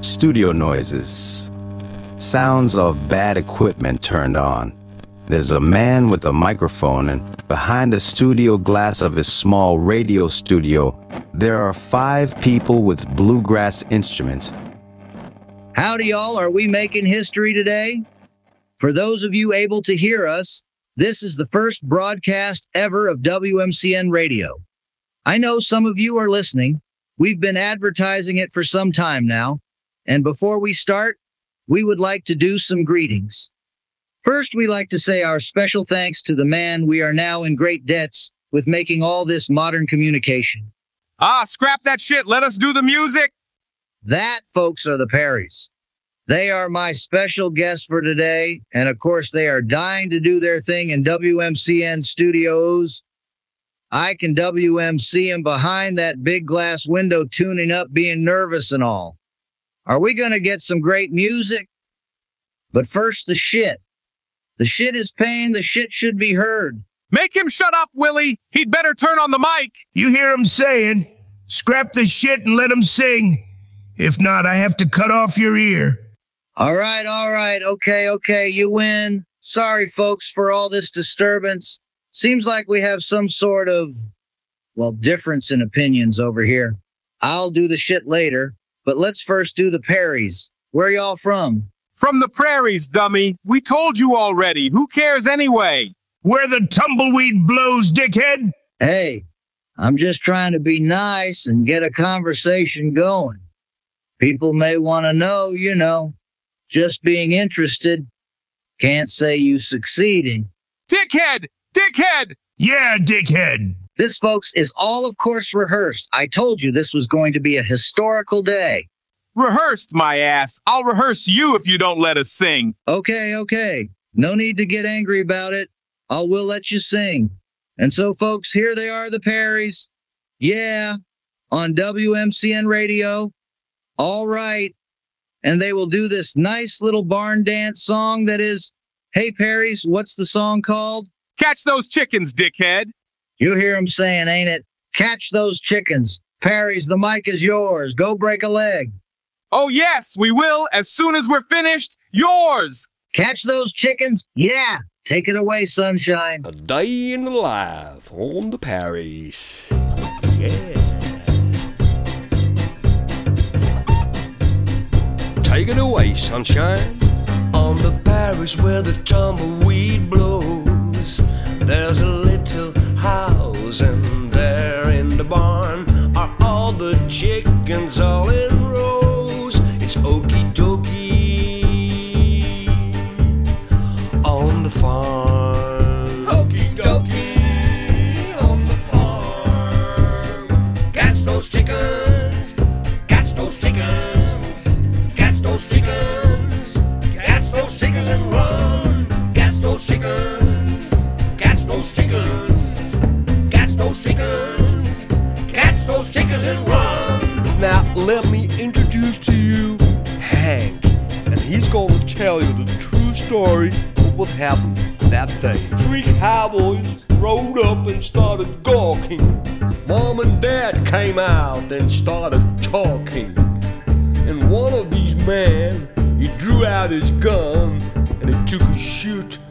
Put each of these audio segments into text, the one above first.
Studio noises. Sounds of bad equipment turned on. There's a man with a microphone, and behind the studio glass of his small radio studio, there are 5 people with bluegrass instruments. Howdy, y'all. Are we making history today? For those of you able to hear us, this is the first broadcast ever of WMCN Radio. I know some of you are listening. We've been advertising it for some time now. And before we start, we would like to do some greetings. First, we like to say our special thanks to the man we are now in great debts with making all this modern communication. Scrap that shit. Let us do the music. That, folks, are the Perrys. They are my special guests for today, and of course they are dying to do their thing in WMCN studios. I can WMC them behind that big glass window tuning up, being nervous and all. Are we going to get some great music? But first, the shit. The shit is pain, the shit should be heard. Make him shut up, Willie. He'd better turn on the mic. You hear him saying, scrap the shit and let him sing. If not, I have to cut off your ear. All right. Okay, you win. Sorry, folks, for all this disturbance. Seems like we have some sort of, difference in opinions over here. I'll do the shit later, but let's first do the Perrys. Where y'all from? From the prairies, dummy. We told you already. Who cares anyway? Where the tumbleweed blows, dickhead. Hey, I'm just trying to be nice and get a conversation going. People may want to know, just being interested. Can't say you succeeding. Dickhead! Yeah, dickhead. This, folks, is all, of course, rehearsed. I told you this was going to be a historical day. Rehearsed, my ass. I'll rehearse you if you don't let us sing. Okay. No need to get angry about it. We'll let you sing. And so, folks, here they are, the Perrys. Yeah, on WMCN Radio. All right. And they will do this nice little barn dance song that is, hey, Perrys, what's the song called? Catch those chickens, dickhead. You hear him saying, ain't it? Catch those chickens. Perrys, the mic is yours. Go break a leg. Oh, yes, we will. As soon as we're finished, yours. Catch those chickens? Yeah. Take it away, sunshine. A day in the life on the Perrys. Yeah. Take it away, sunshine. On the Perrys where the tumbleweed blows, there's a little house, and there in the barn are all the chickens all in rows. It's okie dokie on the farm. Okie dokie on the farm. Catch those chickens, catch those chickens, catch those chickens, catch those chickens and run. Catch those chickens, catch those chickens, catch those chickens, catch those chickens and run. Now let me introduce to you Hank, and he's going to tell you the true story of what happened that day. 3 cowboys rode up and started gawking. Mom and Dad came out and started talking. And one of these men, he drew out his gun and he took a shoot.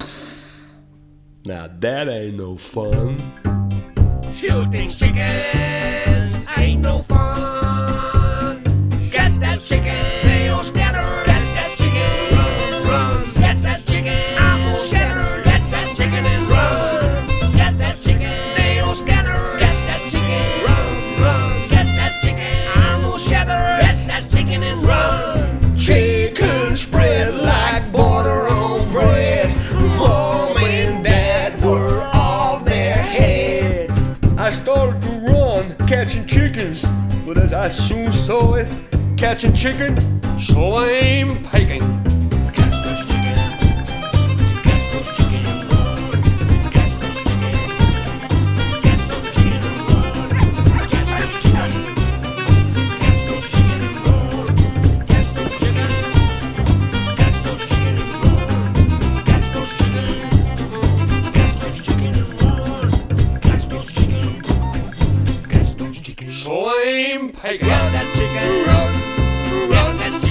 Now that ain't no fun. Shooting chickens ain't no fun. Catch that chicken, they all scatter. Catch that chicken, run. Catch that chicken, I'm all scatter. Catch that chicken and run. Catch that chicken, they all scatter. Catch that chicken, run. Catch that chicken, I'm all scatter. Catch that chicken and run. Chicken spread like butter on bread. Mom and Dad were off their head. I started to run, catching chickens, but as I soon saw it, catching chicken, slam picking. Catch those chicken, catch those chicken, catch those chicken, catch those chicken, catch those chicken, catch those chicken, catch those chicken, catch those chicken, catch those chicken, catch those chicken, catch those chicken, catch those chicken, Slam picking. catch that chicken, run, catch that chicken.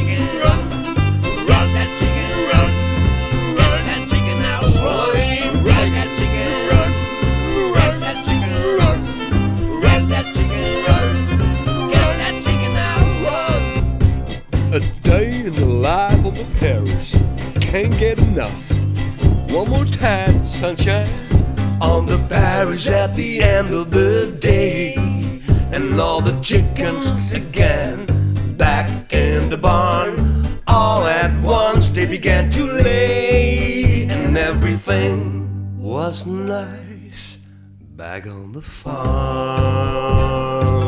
in the life of the Paris. Can't get enough. One more time, sunshine. On the Paris at the end of the day. And all the chickens again back in the barn. All at once they began to lay. And everything was nice back on the farm.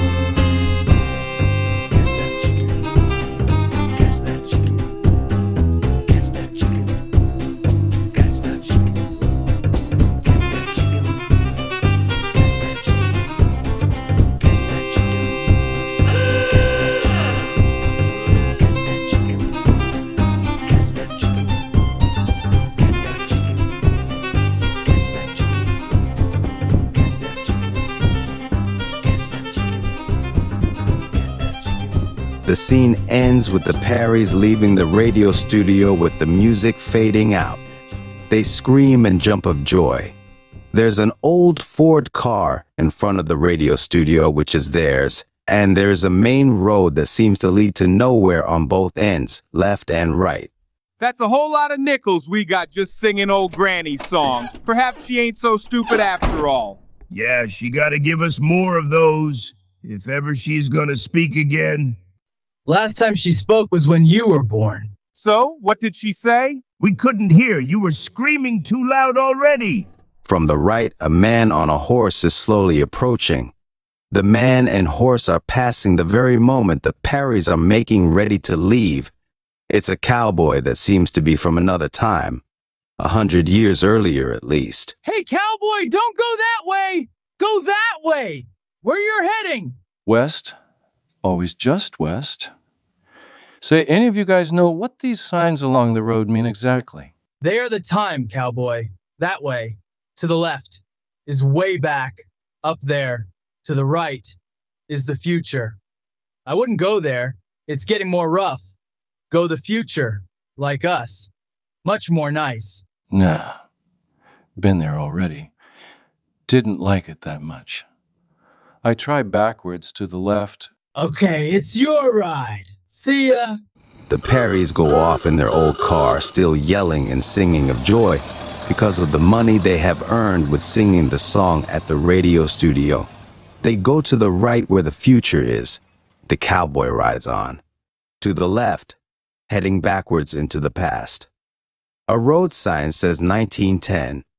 The scene ends with the Parrys leaving the radio studio with the music fading out. They scream and jump of joy. There's an old Ford car in front of the radio studio, which is theirs, and there's a main road that seems to lead to nowhere on both ends, left and right. That's a whole lot of nickels we got just singing old Granny's song. Perhaps she ain't so stupid after all. Yeah, she gotta give us more of those, if ever she's gonna speak again. Last time she spoke was when you were born. So, what did she say? We couldn't hear. You were screaming too loud already. From the right, a man on a horse is slowly approaching. The man and horse are passing the very moment the Parrys are making ready to leave. It's a cowboy that seems to be from another time, 100 years earlier at least. Hey, cowboy, don't go that way! Go that way! Where you're heading? West. Always just west. Say, any of you guys know what these signs along the road mean exactly? They are the time, cowboy. That way. To the left is way back. Up there. To the right is the future. I wouldn't go there. It's getting more rough. Go the future. Like us. Much more nice. Nah. Been there already. Didn't like it that much. I tried backwards to the left. Okay, it's your ride. See ya. The Parrys go off in their old car, still yelling and singing of joy because of the money they have earned with singing the song at the radio studio. They go to the right where the future is. The cowboy rides on. To the left, heading backwards into the past. A road sign says 1910,